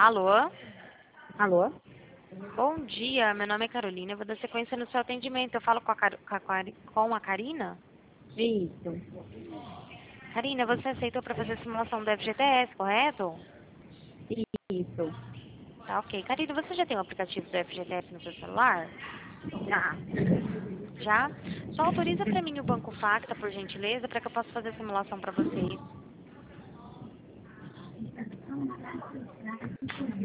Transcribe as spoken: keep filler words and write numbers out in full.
Alô? Alô? Bom dia, meu nome é Carolina, eu vou dar sequência no seu atendimento. Eu falo com a, Car... com a, Cari- com a Karina? Isso. Karina, você aceitou para fazer a simulação do F G T S, correto? Isso. Tá, ok. Karina, você já tem o aplicativo do F G T S no seu celular? Já. Já? Só autoriza para mim o Banco Facta, por gentileza, para que eu possa fazer a simulação para vocês.